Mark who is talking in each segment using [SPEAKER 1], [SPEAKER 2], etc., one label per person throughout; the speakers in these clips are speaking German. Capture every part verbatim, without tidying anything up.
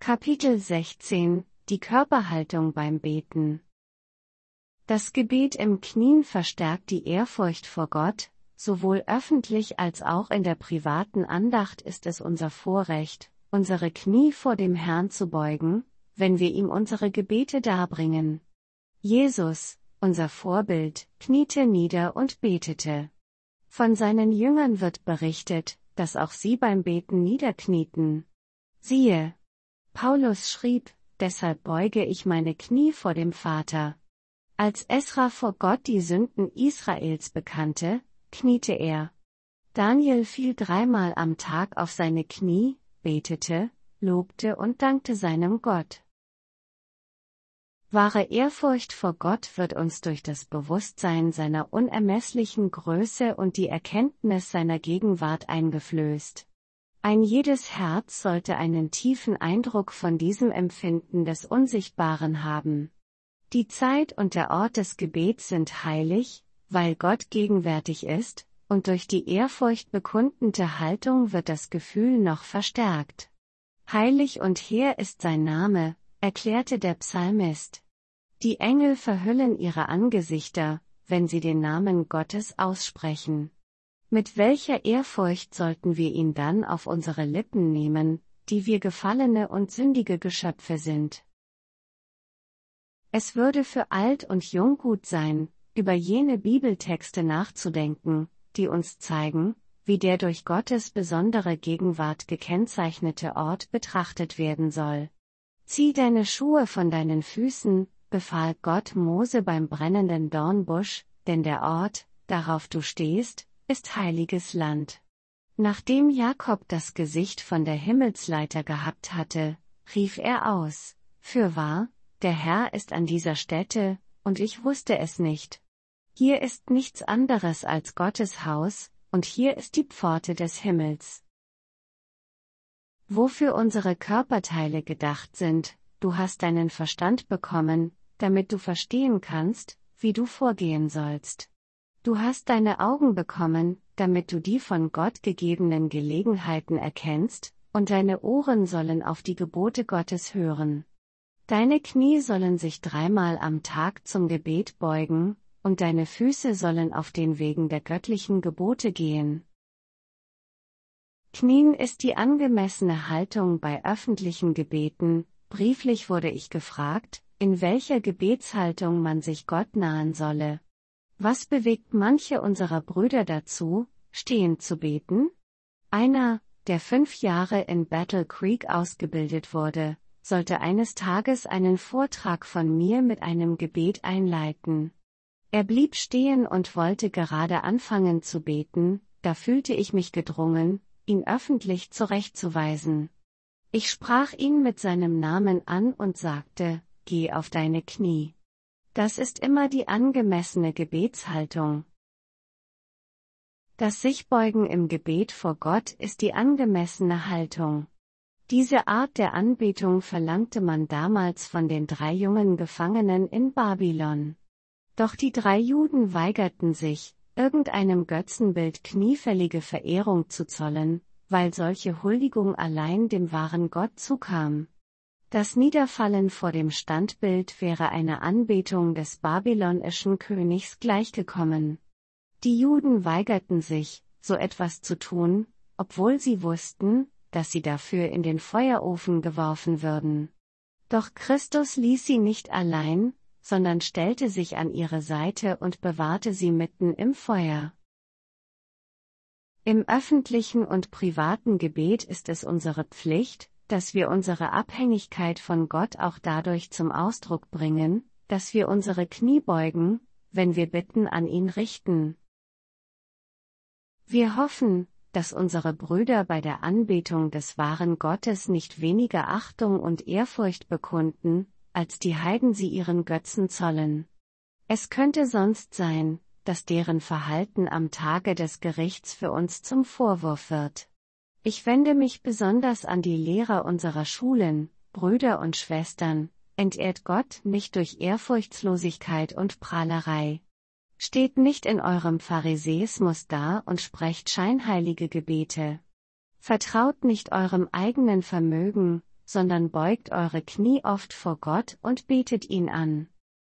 [SPEAKER 1] Kapitel sechzehn – Die Körperhaltung beim Beten. Das Gebet im Knien verstärkt die Ehrfurcht vor Gott, sowohl öffentlich als auch in der privaten Andacht ist es unser Vorrecht, unsere Knie vor dem Herrn zu beugen, wenn wir ihm unsere Gebete darbringen. Jesus, unser Vorbild, kniete nieder und betete. Von seinen Jüngern wird berichtet, dass auch sie beim Beten niederknieten. Siehe, Paulus schrieb, deshalb beuge ich meine Knie vor dem Vater. Als Esra vor Gott die Sünden Israels bekannte, kniete er. Daniel fiel dreimal am Tag auf seine Knie, betete, lobte und dankte seinem Gott. Wahre Ehrfurcht vor Gott wird uns durch das Bewusstsein seiner unermesslichen Größe und die Erkenntnis seiner Gegenwart eingeflößt. Ein jedes Herz sollte einen tiefen Eindruck von diesem Empfinden des Unsichtbaren haben. Die Zeit und der Ort des Gebets sind heilig, weil Gott gegenwärtig ist, und durch die Ehrfurcht bekundende Haltung wird das Gefühl noch verstärkt. Heilig und hehr ist sein Name, erklärte der Psalmist. Die Engel verhüllen ihre Angesichter, wenn sie den Namen Gottes aussprechen. Mit welcher Ehrfurcht sollten wir ihn dann auf unsere Lippen nehmen, die wir gefallene und sündige Geschöpfe sind? Es würde für alt und jung gut sein, über jene Bibeltexte nachzudenken, die uns zeigen, wie der durch Gottes besondere Gegenwart gekennzeichnete Ort betrachtet werden soll. Zieh deine Schuhe von deinen Füßen, befahl Gott Mose beim brennenden Dornbusch, denn der Ort, darauf du stehst, ist heiliges Land. Nachdem Jakob das Gesicht von der Himmelsleiter gehabt hatte, rief er aus, Fürwahr, der Herr ist an dieser Stätte, und ich wusste es nicht. Hier ist nichts anderes als Gottes Haus, und hier ist die Pforte des Himmels. Wofür unsere Körperteile gedacht sind, du hast deinen Verstand bekommen, damit du verstehen kannst, wie du vorgehen sollst. Du hast deine Augen bekommen, damit du die von Gott gegebenen Gelegenheiten erkennst, und deine Ohren sollen auf die Gebote Gottes hören. Deine Knie sollen sich dreimal am Tag zum Gebet beugen, und deine Füße sollen auf den Wegen der göttlichen Gebote gehen. Knien ist die angemessene Haltung bei öffentlichen Gebeten. Brieflich wurde ich gefragt, in welcher Gebetshaltung man sich Gott nahen solle. Was bewegt manche unserer Brüder dazu, stehend zu beten? Einer, der fünf Jahre in Battle Creek ausgebildet wurde, sollte eines Tages einen Vortrag von mir mit einem Gebet einleiten. Er blieb stehen und wollte gerade anfangen zu beten, da fühlte ich mich gedrungen, ihn öffentlich zurechtzuweisen. Ich sprach ihn mit seinem Namen an und sagte, geh auf deine Knie. Das ist immer die angemessene Gebetshaltung. Das Sichbeugen im Gebet vor Gott ist die angemessene Haltung. Diese Art der Anbetung verlangte man damals von den drei jungen Gefangenen in Babylon. Doch die drei Juden weigerten sich, irgendeinem Götzenbild kniefällige Verehrung zu zollen, weil solche Huldigung allein dem wahren Gott zukam. Das Niederfallen vor dem Standbild wäre einer Anbetung des babylonischen Königs gleichgekommen. Die Juden weigerten sich, so etwas zu tun, obwohl sie wussten, dass sie dafür in den Feuerofen geworfen würden. Doch Christus ließ sie nicht allein, sondern stellte sich an ihre Seite und bewahrte sie mitten im Feuer. Im öffentlichen und privaten Gebet ist es unsere Pflicht, dass wir unsere Abhängigkeit von Gott auch dadurch zum Ausdruck bringen, dass wir unsere Knie beugen, wenn wir Bitten an ihn richten. Wir hoffen, dass unsere Brüder bei der Anbetung des wahren Gottes nicht weniger Achtung und Ehrfurcht bekunden, als die Heiden sie ihren Götzen zollen. Es könnte sonst sein, dass deren Verhalten am Tage des Gerichts für uns zum Vorwurf wird. Ich wende mich besonders an die Lehrer unserer Schulen, Brüder und Schwestern, entehrt Gott nicht durch Ehrfurchtslosigkeit und Prahlerei. Steht nicht in eurem Pharisäismus da und sprecht scheinheilige Gebete. Vertraut nicht eurem eigenen Vermögen, sondern beugt eure Knie oft vor Gott und betet ihn an.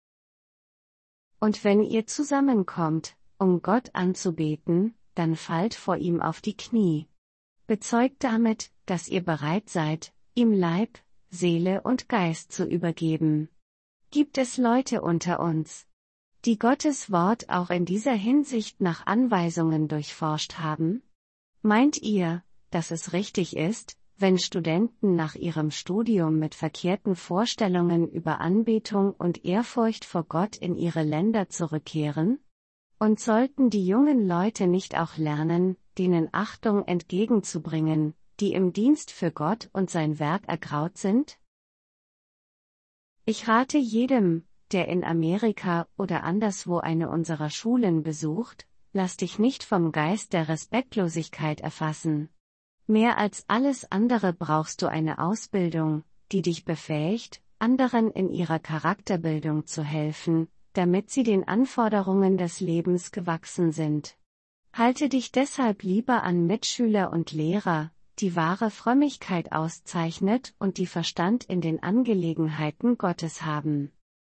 [SPEAKER 1] Und wenn ihr zusammenkommt, um Gott anzubeten, dann fallt vor ihm auf die Knie. Bezeugt damit, dass ihr bereit seid, ihm Leib, Seele und Geist zu übergeben. Gibt es Leute unter uns, die Gottes Wort auch in dieser Hinsicht nach Anweisungen durchforscht haben? Meint ihr, dass es richtig ist, wenn Studenten nach ihrem Studium mit verkehrten Vorstellungen über Anbetung und Ehrfurcht vor Gott in ihre Länder zurückkehren? Und sollten die jungen Leute nicht auch lernen, denen Achtung entgegenzubringen, die im Dienst für Gott und sein Werk ergraut sind? Ich rate jedem, der in Amerika oder anderswo eine unserer Schulen besucht, lass dich nicht vom Geist der Respektlosigkeit erfassen. Mehr als alles andere brauchst du eine Ausbildung, die dich befähigt, anderen in ihrer Charakterbildung zu helfen, damit sie den Anforderungen des Lebens gewachsen sind. Halte dich deshalb lieber an Mitschüler und Lehrer, die wahre Frömmigkeit auszeichnet und die Verstand in den Angelegenheiten Gottes haben.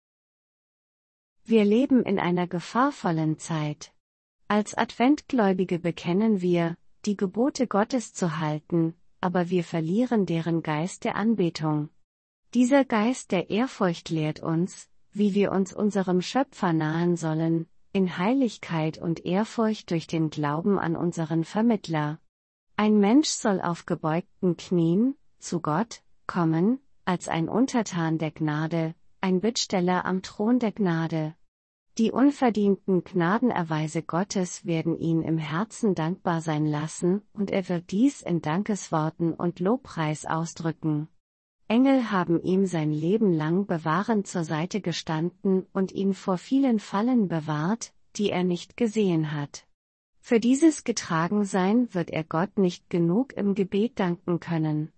[SPEAKER 1] Wir leben in einer gefahrvollen Zeit. Als Adventgläubige bekennen wir, die Gebote Gottes zu halten, aber wir verlieren deren Geist der Anbetung. Dieser Geist der Ehrfurcht lehrt uns, wie wir uns unserem Schöpfer nahen sollen, in Heiligkeit und Ehrfurcht durch den Glauben an unseren Vermittler. Ein Mensch soll auf gebeugten Knien, zu Gott, kommen, als ein Untertan der Gnade, ein Bittsteller am Thron der Gnade. Die unverdienten Gnadenerweise Gottes werden ihn im Herzen dankbar sein lassen, und er wird dies in Dankesworten und Lobpreis ausdrücken. Engel haben ihm sein Leben lang bewahrend zur Seite gestanden und ihn vor vielen Fallen bewahrt, die er nicht gesehen hat. Für dieses Getragensein wird er Gott nicht genug im Gebet danken können.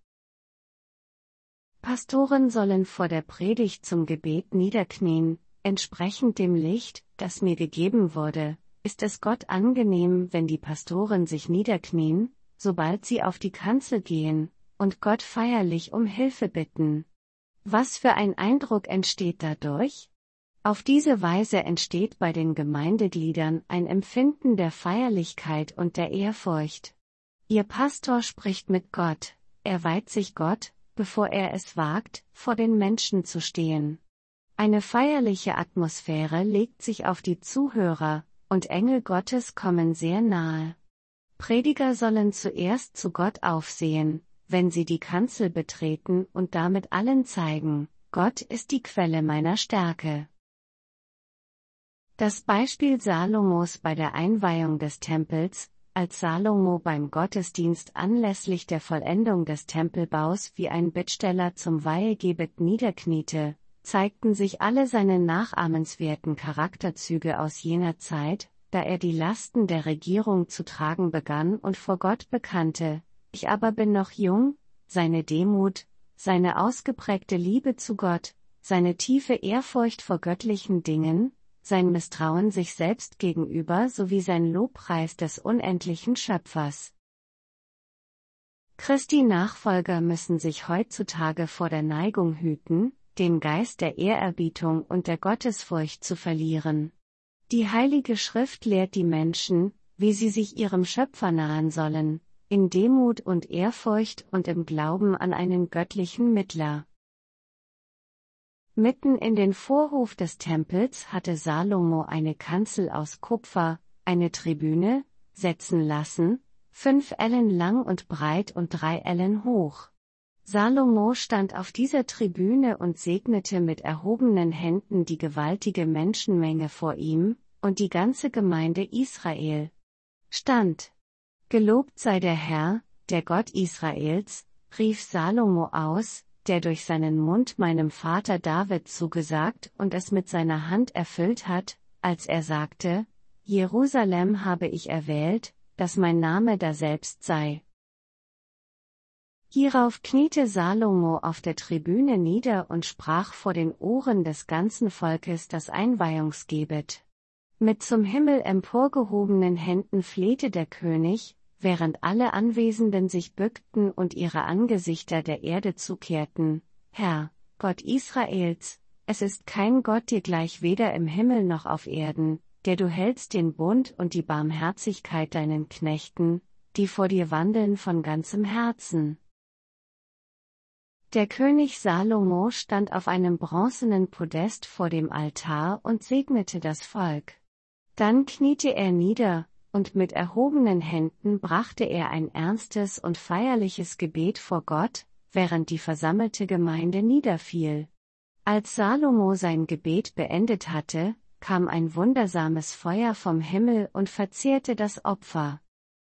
[SPEAKER 1] Pastoren sollen vor der Predigt zum Gebet niederknien. Entsprechend dem Licht, das mir gegeben wurde, ist es Gott angenehm, wenn die Pastoren sich niederknien, sobald sie auf die Kanzel gehen, und Gott feierlich um Hilfe bitten. Was für ein Eindruck entsteht dadurch? Auf diese Weise entsteht bei den Gemeindegliedern ein Empfinden der Feierlichkeit und der Ehrfurcht. Ihr Pastor spricht mit Gott, er weiht sich Gott, bevor er es wagt, vor den Menschen zu stehen. Eine feierliche Atmosphäre legt sich auf die Zuhörer, und Engel Gottes kommen sehr nahe. Prediger sollen zuerst zu Gott aufsehen, wenn sie die Kanzel betreten und damit allen zeigen, Gott ist die Quelle meiner Stärke. Das Beispiel Salomos bei der Einweihung des Tempels, als Salomo beim Gottesdienst anlässlich der Vollendung des Tempelbaus wie ein Bittsteller zum Weihegebet niederkniete, zeigten sich alle seine nachahmenswerten Charakterzüge aus jener Zeit, da er die Lasten der Regierung zu tragen begann und vor Gott bekannte, ich aber bin noch jung, seine Demut, seine ausgeprägte Liebe zu Gott, seine tiefe Ehrfurcht vor göttlichen Dingen, sein Misstrauen sich selbst gegenüber sowie sein Lobpreis des unendlichen Schöpfers. Christi Nachfolger müssen sich heutzutage vor der Neigung hüten, den Geist der Ehrerbietung und der Gottesfurcht zu verlieren. Die Heilige Schrift lehrt die Menschen, wie sie sich ihrem Schöpfer nahen sollen, in Demut und Ehrfurcht und im Glauben an einen göttlichen Mittler. Mitten in den Vorhof des Tempels hatte Salomo eine Kanzel aus Kupfer, eine Tribüne, setzen lassen, fünf Ellen lang und breit und drei Ellen hoch. Salomo stand auf dieser Tribüne und segnete mit erhobenen Händen die gewaltige Menschenmenge vor ihm, und die ganze Gemeinde Israel stand. Gelobt sei der Herr, der Gott Israels, rief Salomo aus, der durch seinen Mund meinem Vater David zugesagt und es mit seiner Hand erfüllt hat, als er sagte, Jerusalem habe ich erwählt, dass mein Name daselbst sei. Hierauf kniete Salomo auf der Tribüne nieder und sprach vor den Ohren des ganzen Volkes das Einweihungsgebet. Mit zum Himmel emporgehobenen Händen flehte der König, während alle Anwesenden sich bückten und ihre Angesichter der Erde zukehrten: Herr, Gott Israels, es ist kein Gott dir gleich weder im Himmel noch auf Erden, der du hältst den Bund und die Barmherzigkeit deinen Knechten, die vor dir wandeln von ganzem Herzen. Der König Salomo stand auf einem bronzenen Podest vor dem Altar und segnete das Volk. Dann kniete er nieder, und mit erhobenen Händen brachte er ein ernstes und feierliches Gebet vor Gott, während die versammelte Gemeinde niederfiel. Als Salomo sein Gebet beendet hatte, kam ein wundersames Feuer vom Himmel und verzehrte das Opfer.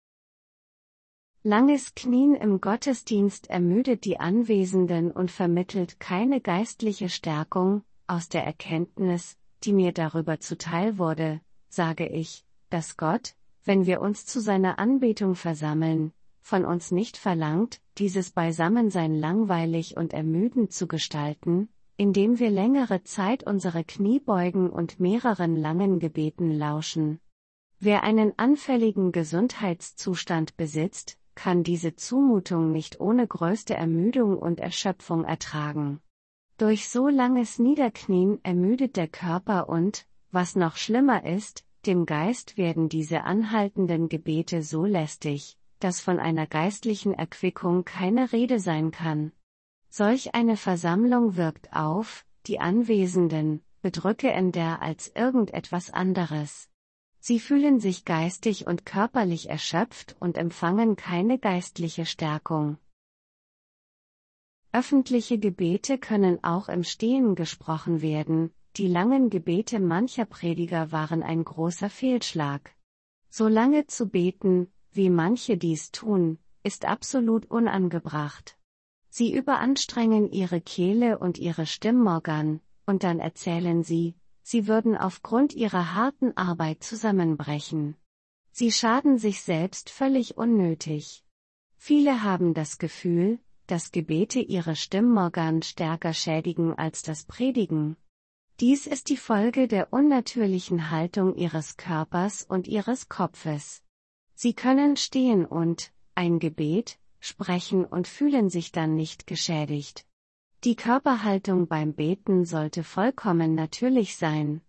[SPEAKER 1] Langes Knien im Gottesdienst ermüdet die Anwesenden und vermittelt keine geistliche Stärkung. Aus der Erkenntnis, die mir darüber zuteil wurde, sage ich, dass Gott, wenn wir uns zu seiner Anbetung versammeln, von uns nicht verlangt, dieses Beisammensein langweilig und ermüdend zu gestalten, indem wir längere Zeit unsere Knie beugen und mehreren langen Gebeten lauschen. Wer einen anfälligen Gesundheitszustand besitzt, kann diese Zumutung nicht ohne größte Ermüdung und Erschöpfung ertragen. Durch so langes Niederknien ermüdet der Körper und, was noch schlimmer ist, dem Geist werden diese anhaltenden Gebete so lästig, dass von einer geistlichen Erquickung keine Rede sein kann. Solch eine Versammlung wirkt auf die Anwesenden bedrückender als irgendetwas anderes. Sie fühlen sich geistig und körperlich erschöpft und empfangen keine geistliche Stärkung. Öffentliche Gebete können auch im Stehen gesprochen werden. Die langen Gebete mancher Prediger waren ein großer Fehlschlag. So lange zu beten, wie manche dies tun, ist absolut unangebracht. Sie überanstrengen ihre Kehle und ihre Stimmorgan, und dann erzählen sie, sie würden aufgrund ihrer harten Arbeit zusammenbrechen. Sie schaden sich selbst völlig unnötig. Viele haben das Gefühl, dass Gebete ihre Stimmorgan stärker schädigen als das Predigen. Dies ist die Folge der unnatürlichen Haltung ihres Körpers und ihres Kopfes. Sie können stehen und, ein Gebet, sprechen und fühlen sich dann nicht geschädigt. Die Körperhaltung beim Beten sollte vollkommen natürlich sein.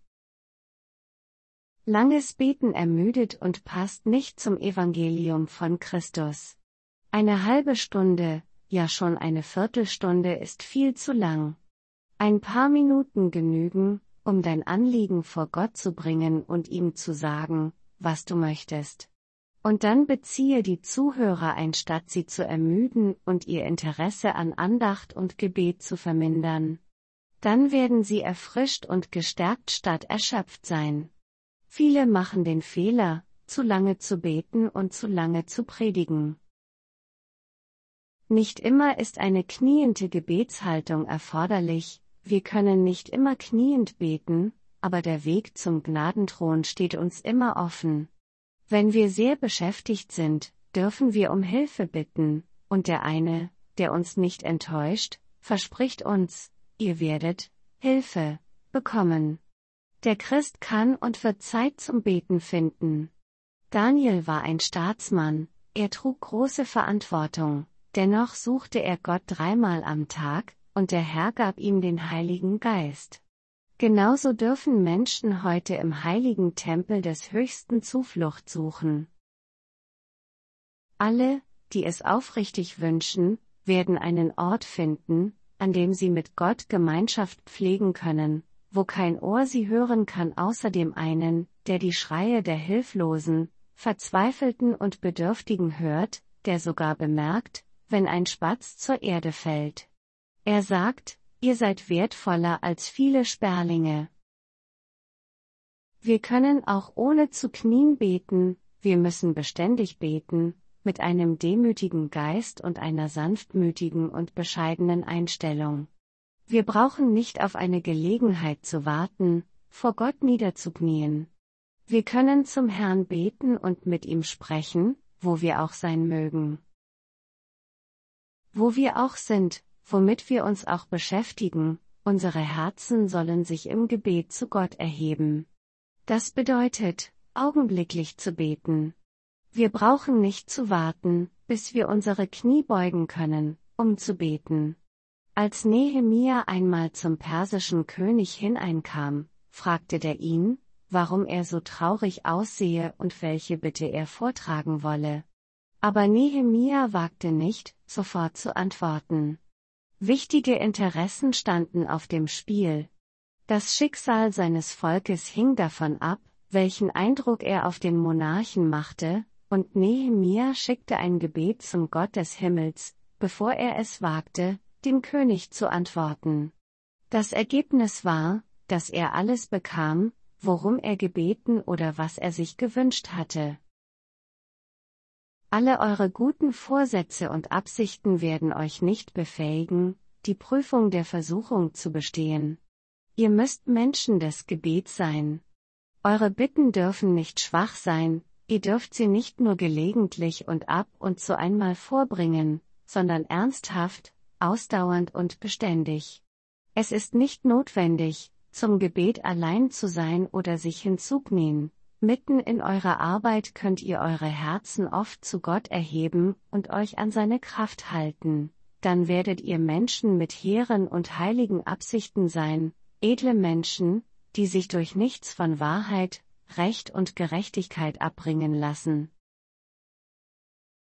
[SPEAKER 1] Langes Beten ermüdet und passt nicht zum Evangelium von Christus. Eine halbe Stunde, ja schon eine Viertelstunde ist viel zu lang. Ein paar Minuten genügen, um dein Anliegen vor Gott zu bringen und ihm zu sagen, was du möchtest. Und dann beziehe die Zuhörer ein, statt sie zu ermüden und ihr Interesse an Andacht und Gebet zu vermindern. Dann werden sie erfrischt und gestärkt statt erschöpft sein. Viele machen den Fehler, zu lange zu beten und zu lange zu predigen. Nicht immer ist eine kniende Gebetshaltung erforderlich. Wir können nicht immer kniend beten, aber der Weg zum Gnadenthron steht uns immer offen. Wenn wir sehr beschäftigt sind, dürfen wir um Hilfe bitten, und der eine, der uns nicht enttäuscht, verspricht uns, ihr werdet Hilfe bekommen. Der Christ kann und wird Zeit zum Beten finden. Daniel war ein Staatsmann, er trug große Verantwortung, dennoch suchte er Gott dreimal am Tag, und der Herr gab ihm den Heiligen Geist. Genauso dürfen Menschen heute im heiligen Tempel des Höchsten Zuflucht suchen. Alle, die es aufrichtig wünschen, werden einen Ort finden, an dem sie mit Gott Gemeinschaft pflegen können, wo kein Ohr sie hören kann außer dem einen, der die Schreie der Hilflosen, Verzweifelten und Bedürftigen hört, der sogar bemerkt, wenn ein Spatz zur Erde fällt. Er sagt, ihr seid wertvoller als viele Sperlinge. Wir können auch ohne zu knien beten, wir müssen beständig beten, mit einem demütigen Geist und einer sanftmütigen und bescheidenen Einstellung. Wir brauchen nicht auf eine Gelegenheit zu warten, vor Gott niederzuknien. Wir können zum Herrn beten und mit ihm sprechen, wo wir auch sein mögen. Wo wir auch sind, womit wir uns auch beschäftigen, unsere Herzen sollen sich im Gebet zu Gott erheben. Das bedeutet, augenblicklich zu beten. Wir brauchen nicht zu warten, bis wir unsere Knie beugen können, um zu beten. Als Nehemia einmal zum persischen König hineinkam, fragte der ihn, warum er so traurig aussehe und welche Bitte er vortragen wolle. Aber Nehemia wagte nicht, sofort zu antworten. Wichtige Interessen standen auf dem Spiel. Das Schicksal seines Volkes hing davon ab, welchen Eindruck er auf den Monarchen machte, und Nehemia schickte ein Gebet zum Gott des Himmels, bevor er es wagte, dem König zu antworten. Das Ergebnis war, dass er alles bekam, worum er gebeten oder was er sich gewünscht hatte. Alle eure guten Vorsätze und Absichten werden euch nicht befähigen, die Prüfung der Versuchung zu bestehen. Ihr müsst Menschen des Gebets sein. Eure Bitten dürfen nicht schwach sein, ihr dürft sie nicht nur gelegentlich und ab und zu einmal vorbringen, sondern ernsthaft, ausdauernd und beständig. Es ist nicht notwendig, zum Gebet allein zu sein oder sich hinzuknien. Mitten in eurer Arbeit könnt ihr eure Herzen oft zu Gott erheben und euch an seine Kraft halten. Dann werdet ihr Menschen mit hehren und heiligen Absichten sein, edle Menschen, die sich durch nichts von Wahrheit, Recht und Gerechtigkeit abbringen lassen.